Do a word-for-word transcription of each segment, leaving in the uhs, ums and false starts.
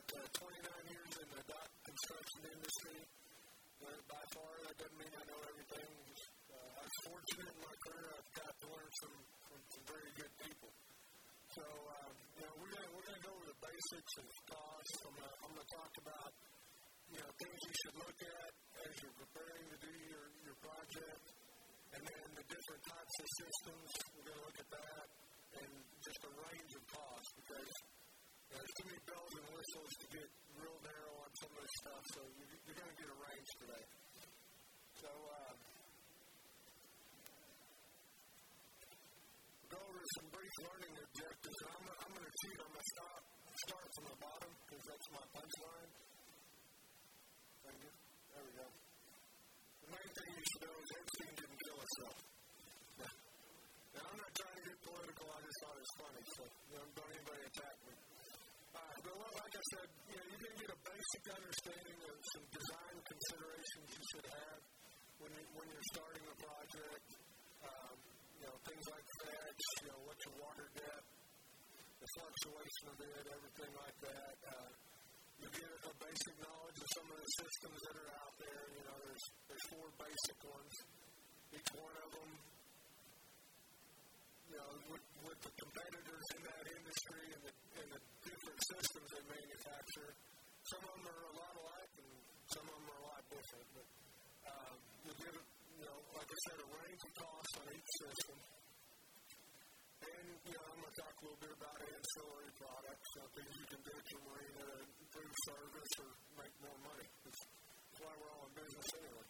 uh, twenty-nine years in the dock construction industry. Uh, by far, that doesn't mean I know everything. Just, uh, I was fortunate in my career. I've got to learn from, from some very good people. So, um, you know, we're gonna we're gonna go over the basics of cost. I'm gonna, I'm gonna talk about, you know, things you should look at as you're preparing to do your, your project, and then the different types of systems. We're gonna look at that, and just a range of costs, because you know, there's too many bells and whistles to get real narrow on some of this stuff. So you, you're gonna get a range today. So. Uh, Go over some brief learning objectives, and I'm, I'm going to cheat. I'm going to stop, start from the bottom, because that's my punchline. Thank you. There we go. The main thing you should know is Epstein didn't kill himself. Yeah. Now, I'm not trying to get political. I just thought it was funny, so you know, don't anybody attack me. All right, but well, like I said, you know, you're going to get a basic understanding of some design considerations you should have when, you, when you're starting a project. Um, You know, things like that, you know, what's your water depth, the fluctuation of it, everything like that. Uh, you get a basic knowledge of some of the systems that are out there. You know, there's there's four basic ones. Each one of them, you know, with, with the competitors in that industry and the, and the different systems they manufacture, some of them are a lot alike and some of them are a lot different. But um, you get a You know, like I said, a range of costs on each system. And, you know, I'm going to talk a little bit about ancillary products, you know, things you can do at your marina to improve service or make more money. That's why we're all in business anyway.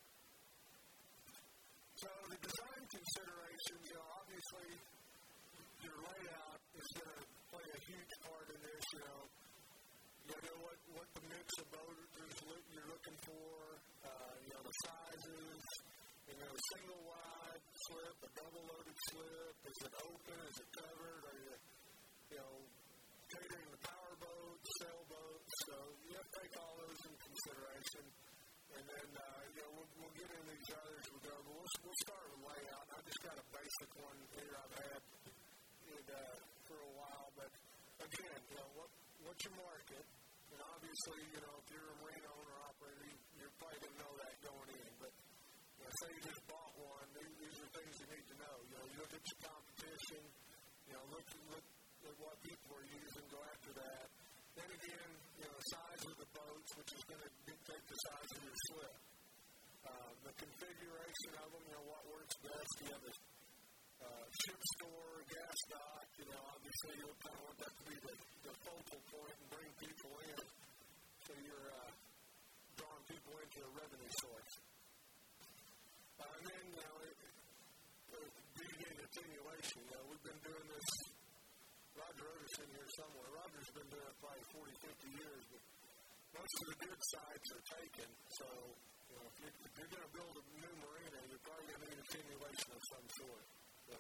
So the design considerations, you know, obviously your layout is going to play a huge part in this, you know. You know what, what the mix of boaters you're looking for, uh, you know, the sizes. You know, single wide slip, a double loaded slip, is it open, is it covered, are you, you know, catering the power boats, sailboats, so you have to take all those into consideration, and then, uh, you know, we'll, we'll get into these others as we go, but we'll, we'll start with layout. I just got a basic one here I've had it, uh, for a while, but again, you know, what, what's your market, and obviously, you know, if you're a marine owner operator, you, you're probably going to know that going in, but you know, say you just bought one, these, these are things you need to know. You know, you look at your competition, you know, look, look at what people are using, go after that. Then again, you know, size of the boats, which is going to dictate the size of your slip. Uh, the configuration of them, you know, what works best. You have a uh, ship store, gas dock, you know, obviously you'll kind of want that to be the, the focal point and bring people in. So you're uh, drawing people into a revenue source. Uh, and then, you know, it, uh, deviated attenuation. You know, we've been doing this. Roger Oderson here somewhere. Roger's been doing it probably forty, fifty years, but most of the good sites are taken. So, you know, if you're, if you're going to build a new marina, you're probably going to need attenuation of some sort. So.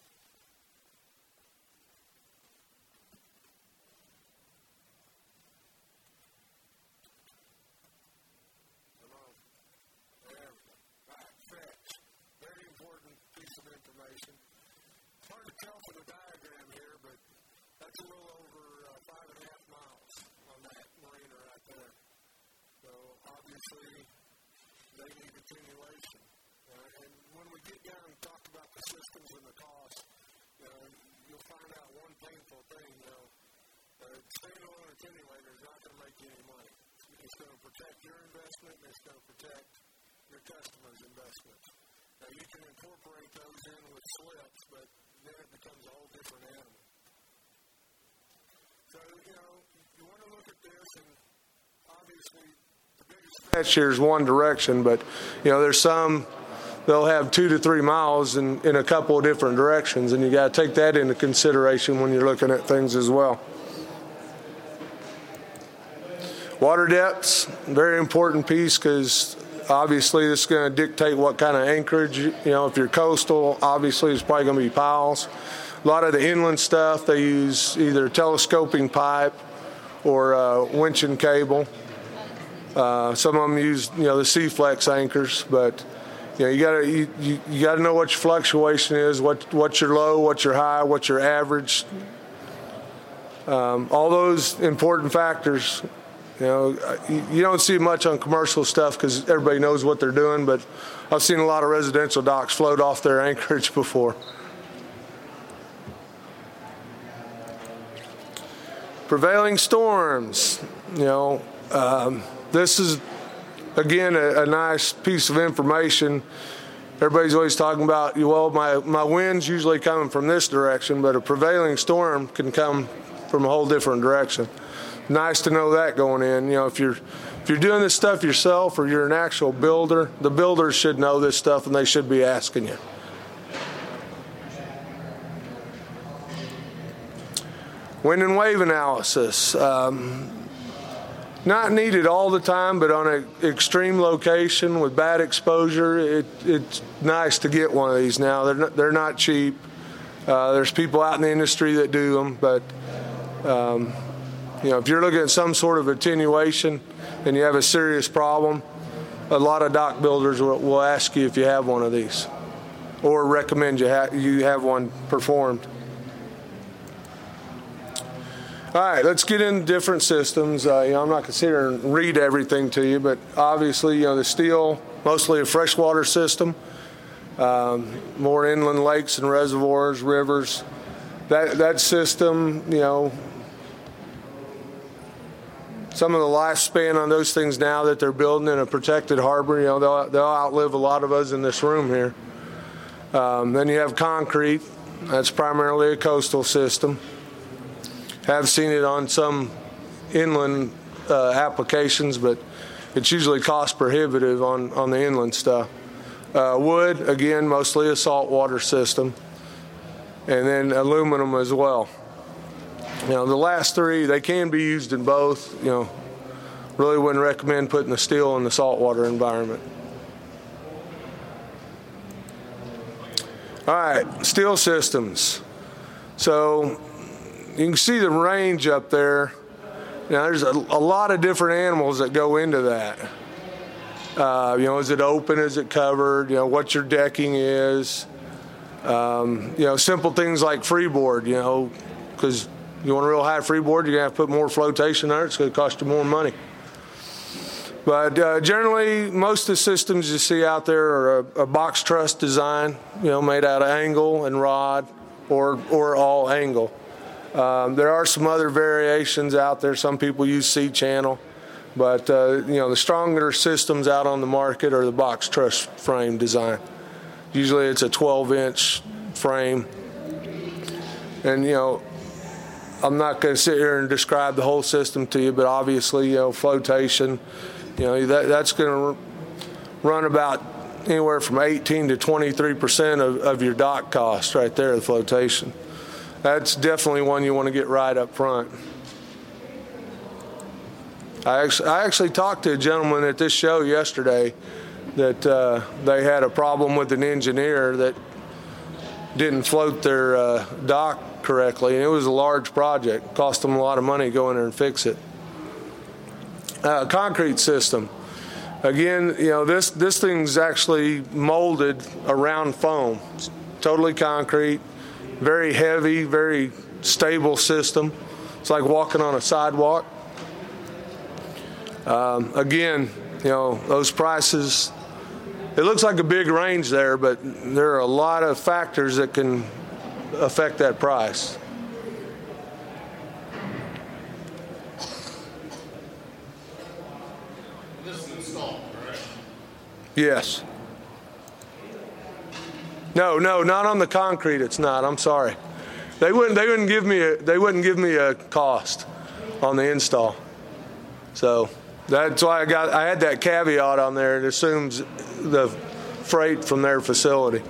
Information. It's hard to tell from the diagram here, but that's a little over uh, five and a half miles on that marina right there. So obviously they need attenuation. Uh, and when we get down and talk about the systems and the cost, you know, you'll find out one painful thing. You know, uh, standalone attenuator is not going to make you any money. It's going to protect your investment, and it's going to protect your customer's investment. Now, you can incorporate those in with slips, but then it becomes a whole different animal. So, you know, you want to look at this, and obviously the biggest stretch here is one direction, but, you know, there's some, they'll have two to three miles in, in a couple of different directions, and you got to take that into consideration when you're looking at things as well. Water depths, very important piece, because obviously this is going to dictate what kind of anchorage. You know, if you're coastal, obviously it's probably going to be piles. A lot of the inland stuff, they use either telescoping pipe or uh, winching cable. Uh, some of them use, you know, the C-Flex anchors, but you know, you got to you, you, you got to know what your fluctuation is, what what's your low, what's your high, what's your average. Um, all those important factors, you know, you don't see much on commercial stuff because everybody knows what they're doing, but I've seen a lot of residential docks float off their anchorage before. Prevailing storms, you know, um, this is, again, a, a nice piece of information. Everybody's always talking about, well, my, my wind's usually coming from this direction, but a prevailing storm can come from a whole different direction. Nice to know that going in. You know, if you're if you're doing this stuff yourself or you're an actual builder, the builders should know this stuff and they should be asking you. Wind and wave analysis. Um, not needed all the time, but on an extreme location with bad exposure, it, it's nice to get one of these now. They're not, they're not cheap. Uh, there's people out in the industry that do them, but um, you know, if you're looking at some sort of attenuation and you have a serious problem, a lot of dock builders will, will ask you if you have one of these or recommend you, ha you have one performed. All right, let's get into different systems. Uh, you know, I'm not going to sit here and read everything to you, but obviously, you know, the steel, mostly a freshwater system, um, more inland lakes and reservoirs, rivers. That, that system, you know, some of the lifespan on those things now that they're building in a protected harbor, you know, they'll, they'll outlive a lot of us in this room here. Um, then you have concrete. That's primarily a coastal system. Have seen it on some inland uh, applications, but it's usually cost prohibitive on, on the inland stuff. Uh, wood, again, mostly a saltwater system. And then aluminum as well. You know, the last three, they can be used in both. You know, really wouldn't recommend putting the steel in the saltwater environment. All right, steel systems. So you can see the range up there. Now, there's a, a lot of different animals that go into that. Uh, you know, is it open? Is it covered? You know, what your decking is. Um, you know, simple things like freeboard, you know, because you want a real high freeboard, you're going to have to put more flotation there. It's going to cost you more money. But uh, generally, most of the systems you see out there are a, a box truss design, you know, made out of angle and rod or, or all angle. Um, there are some other variations out there. Some people use C-channel. But, uh, you know, the stronger systems out on the market are the box truss frame design. Usually it's a twelve inch frame. And, you know, I'm not going to sit here and describe the whole system to you, but obviously, you know, flotation, you know, that, that's going to run about anywhere from eighteen to twenty-three percent of, of your dock cost right there, the flotation. That's definitely one you want to get right up front. I actually, I actually talked to a gentleman at this show yesterday that uh, they had a problem with an engineer that didn't float their uh, dock correctly, and it was a large project. Cost them a lot of money to go in there and fix it. Uh, concrete system. Again, you know, this, this thing's actually molded around foam. It's totally concrete, very heavy, very stable system. It's like walking on a sidewalk. Um, again, you know, those prices, it looks like a big range there, but there are a lot of factors that can affect that price. This is installed, correct? Yes. No, no, not on the concrete. It's not. I'm sorry. They wouldn't. They wouldn't give me a. They wouldn't give me a cost on the install. So that's why I got. I had that caveat on there. It assumes the freight from their facility.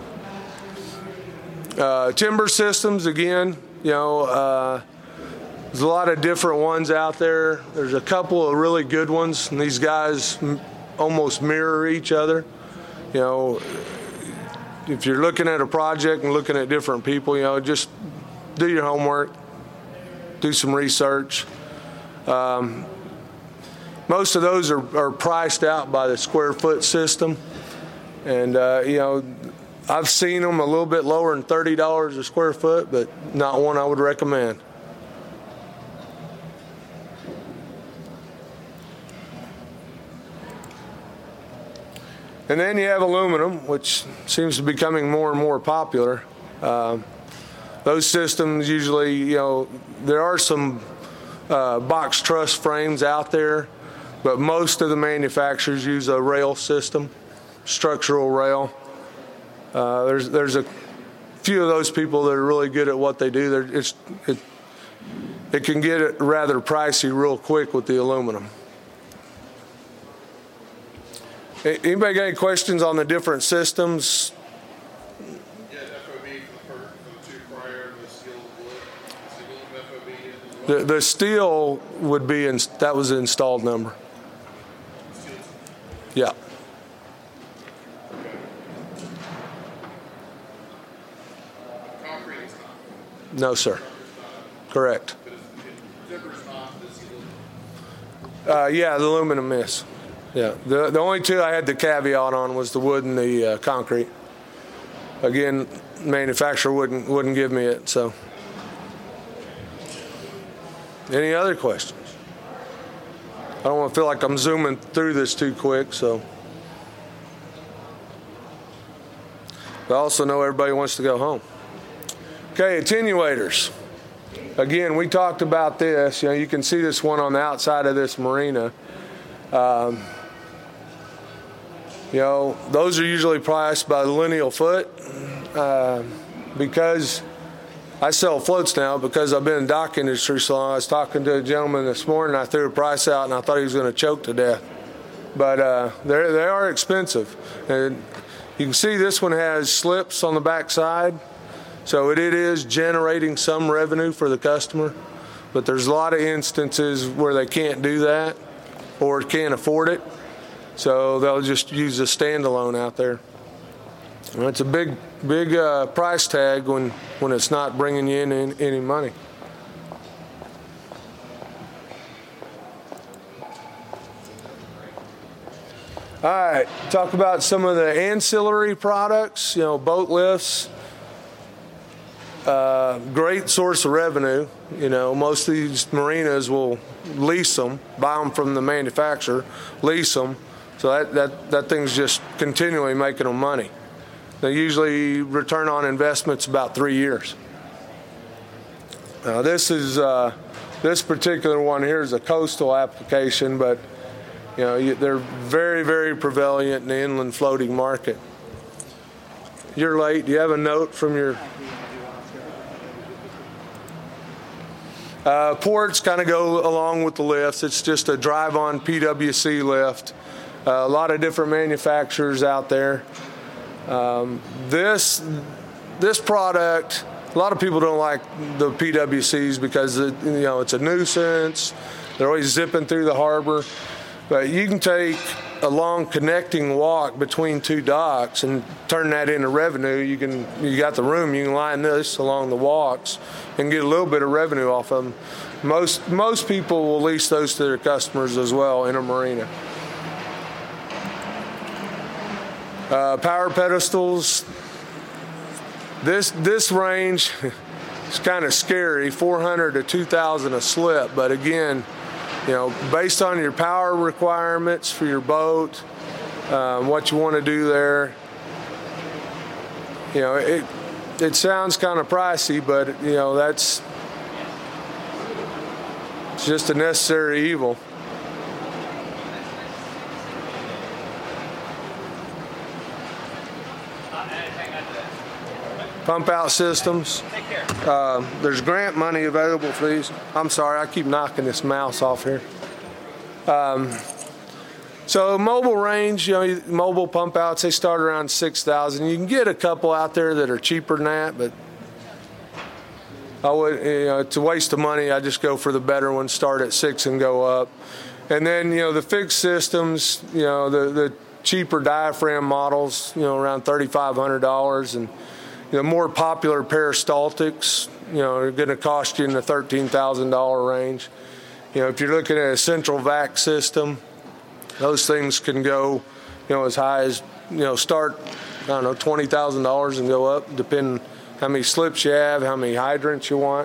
Uh, timber systems, again, you know, uh, there's a lot of different ones out there. There's a couple of really good ones, and these guys m almost mirror each other. You know, if you're looking at a project and looking at different people, you know, just do your homework, do some research. Um, most of those are, are priced out by the square foot system, and uh, you know, I've seen them a little bit lower than thirty dollars a square foot, but not one I would recommend. And then you have aluminum, which seems to be becoming more and more popular. Um, those systems usually, you know, there are some uh, box truss frames out there, but most of the manufacturers use a rail system, structural rail. Uh, there's there's a few of those people that are really good at what they do. They're, it's, it, it can get rather pricey real quick with the aluminum. Anybody got any questions on the different systems? Yeah, F O B for the, for the two prior, the steel wood, steel F O B. Well. The, the steel would be, in, that was the installed number. Steel. Yeah. Okay. Concrete is not. No, sir. Correct. But it's, it, Zipper's not the steel. Uh, yeah, the aluminum is. Yeah, the the only two I had the caveat on was the wood and the uh, concrete. Again, manufacturer wouldn't wouldn't give me it. So, any other questions? I don't want to feel like I'm zooming through this too quick. So, but I also know everybody wants to go home. Okay, attenuators. Again, we talked about this. You know, you can see this one on the outside of this marina. Um, You know, those are usually priced by the lineal foot. Uh, because I sell floats now, because I've been in the dock industry so long. I was talking to a gentleman this morning, I threw a price out, and I thought he was going to choke to death. But uh, they they are expensive. And you can see this one has slips on the back side. So it, it is generating some revenue for the customer. But there's a lot of instances where they can't do that or can't afford it. So they'll just use a standalone out there. And it's a big, big uh, price tag when, when it's not bringing you in any, any money. All right, talk about some of the ancillary products. You know, boat lifts. Uh, great source of revenue. You know, most of these marinas will lease them, buy them from the manufacturer, lease them. So that, that, that thing's just continually making them money. They usually return on investment's about three years. Now this is uh, this particular one here is a coastal application, but you know you, they're very very prevalent in the inland floating market. You're late. Do you have a note from your? Uh, ports kind of go along with the lifts. It's just a drive-on P W C lift. Uh, a lot of different manufacturers out there. Um, this this product, a lot of people don't like the P W Cs because it, you know it's a nuisance. They're always zipping through the harbor. But you can take a long connecting walk between two docks and turn that into revenue. You can you got the room. You can line this along the walks and get a little bit of revenue off of them. Most most people will lease those to their customers as well in a marina. Uh, power pedestals. This this range is kind of scary, four hundred to two thousand a slip. But again, you know, based on your power requirements for your boat, um, what you want to do there, you know, it it sounds kind of pricey, but you know that's it's just a necessary evil. Pump out systems. Uh, there's grant money available for these. I'm sorry, I keep knocking this mouse off here. Um, so mobile range, you know, mobile pump outs, they start around six thousand. You can get a couple out there that are cheaper than that, but I would, you know, it's a waste of money. I just go for the better ones, start at six and go up. And then, you know, the fixed systems, you know, the, the cheaper diaphragm models, you know, around thirty-five hundred dollars. And the more popular peristaltics, you know, are going to cost you in the thirteen thousand dollars range. You know, if you're looking at a central vac system, those things can go, you know, as high as, you know, start, I don't know, twenty thousand dollars and go up, depending how many slips you have, how many hydrants you want.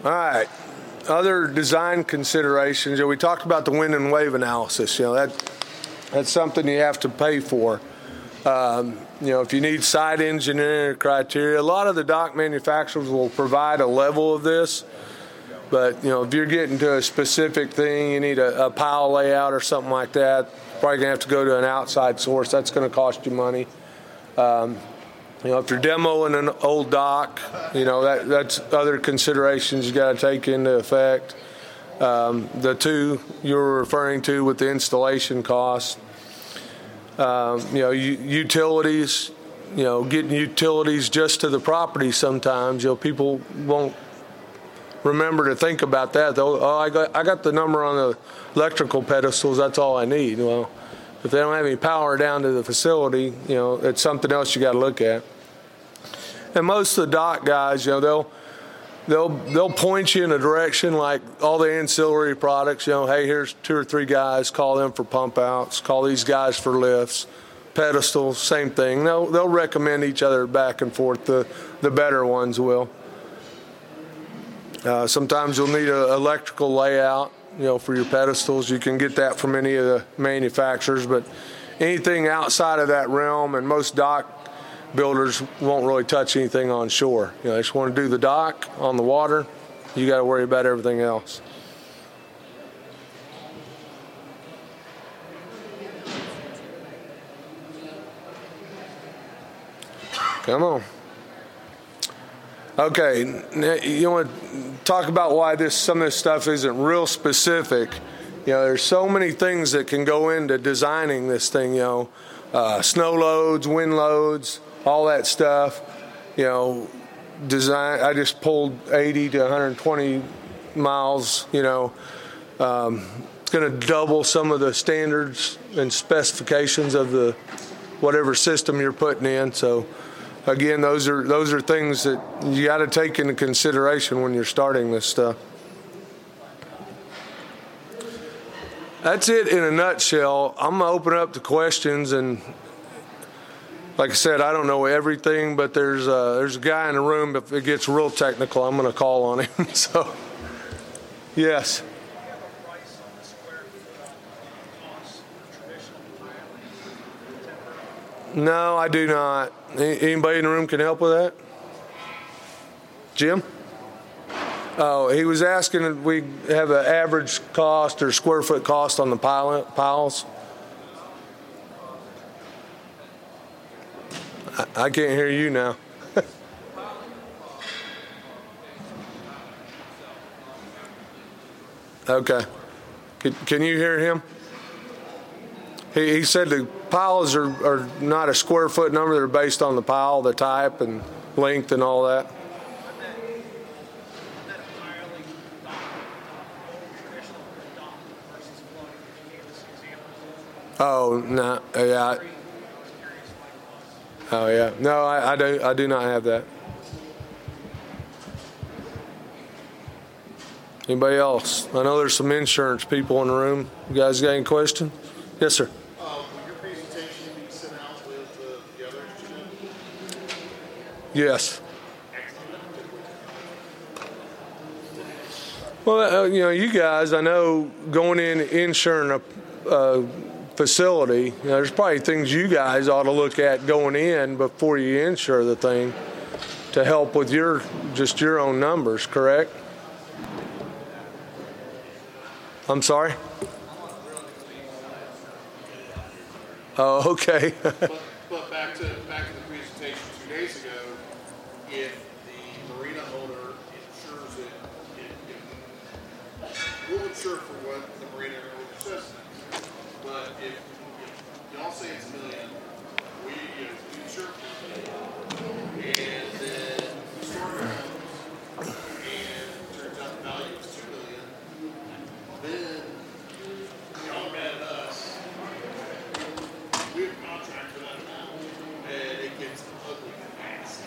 All right. Other design considerations. You know, we talked about the wind and wave analysis. You know, that that's something you have to pay for. Um, you know, if you need site engineering criteria, a lot of the dock manufacturers will provide a level of this. But, you know, if you're getting to a specific thing, you need a, a pile layout or something like that, probably going to have to go to an outside source. That's going to cost you money. Um, you know, if you're demoing an old dock, you know, that that's other considerations you got to take into effect. Um, the two you were referring to with the installation costs. Um, you know, u- utilities, you know, getting utilities just to the property sometimes, you know, people won't remember to think about that. Though, oh, I got I got the number on the electrical pedestals, that's all I need. Well, if they don't have any power down to the facility, you know, it's something else you got to look at. And most of the dock guys, you know, they'll they'll they'll point you in a direction, like all the ancillary products. You know, hey, here's two or three guys. Call them for pump outs. Call these guys for lifts, pedestals. Same thing. They'll they'll recommend each other back and forth. The the better ones will. Uh, sometimes you'll need an electrical layout, you know, for your pedestals. You can get that from any of the manufacturers, but anything outside of that realm, and most dock builders won't really touch anything on shore. You know, they just want to do the dock on the water. You got to worry about everything else. Come on. Okay, you want to talk about why this some of this stuff isn't real specific. You know, there's so many things that can go into designing this thing, you know, uh, snow loads, wind loads, all that stuff. You know, design, I just pulled eighty to one hundred twenty miles, you know. Um, it's going to double some of the standards and specifications of the whatever system you're putting in, so again, those are those are things that you got to take into consideration when you're starting this stuff. That's it in a nutshell. I'm gonna open up to questions, and like I said, I don't know everything, but there's a, there's a guy in the room. If it gets real technical, I'm gonna call on him. So, yes. No, I do not. Anybody in the room can help with that? Jim? Oh, he was asking if we have an average cost or square foot cost on the pile, piles. I, I can't hear you now. Okay. Can, can you hear him? He, he said the piles are, are not a square foot number. They're based on the pile, the type, and length and all that. Oh, no. Yeah. Oh, yeah. No, I, I, do, I do not have that. Anybody else? I know there's some insurance people in the room. You guys got any questions? Yes, sir. Yes. Well, uh, you know, you guys, I know going in insuring a uh, facility, you know, there's probably things you guys ought to look at going in before you insure the thing to help with your just your own numbers, correct? I'm sorry? Oh, okay. but, but back to back to the presentation two days ago. If the marina owner insures it, it, it we'll insure for what the marina owner says. But if, if y'all say it's a million, we you know, we insure for a million, and then the store comes and turns out the value is two million, then y'all mad at us. We have a contract for that amount, and it gets ugly fast.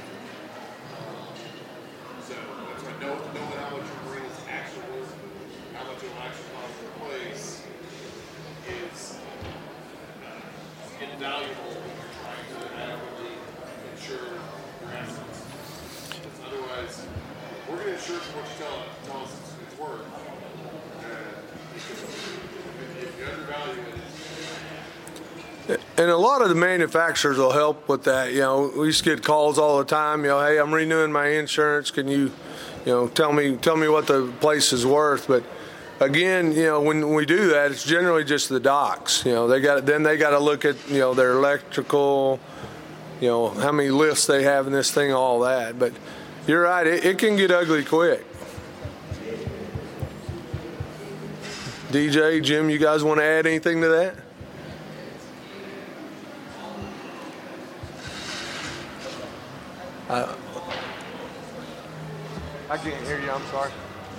So that's why know, knowing how much your marina's actually worth, how much it will actually cost to replace, is uh, invaluable when you're trying to adequately insure your assets. Because otherwise, we're going to insure for what you tell, tell us it's, it's worth. And because if, if you undervalue it, And a lot of the manufacturers will help with that. You know, we used to get calls all the time. You know, hey, I'm renewing my insurance. Can you, you know, tell me tell me what the place is worth? But again, you know, when we do that, it's generally just the docks. You know, they got then they got to look at you know their electrical, you know, how many lifts they have in this thing, all that. But you're right, it, it can get ugly quick. D J, Jim, you guys want to add anything to that? Uh, I can't hear you. I'm sorry.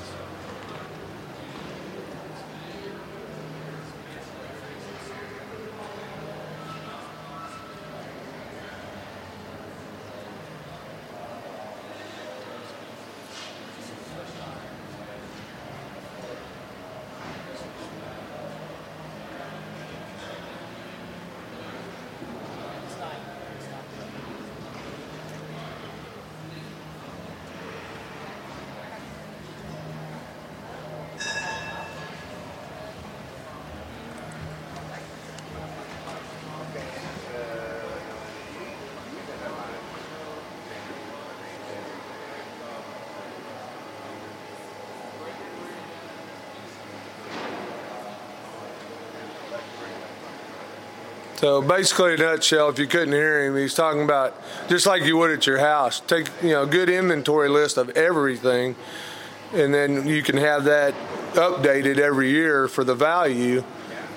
So basically, in a nutshell, if you couldn't hear him, he's talking about just like you would at your house. Take you know a good inventory list of everything, and then you can have that updated every year for the value.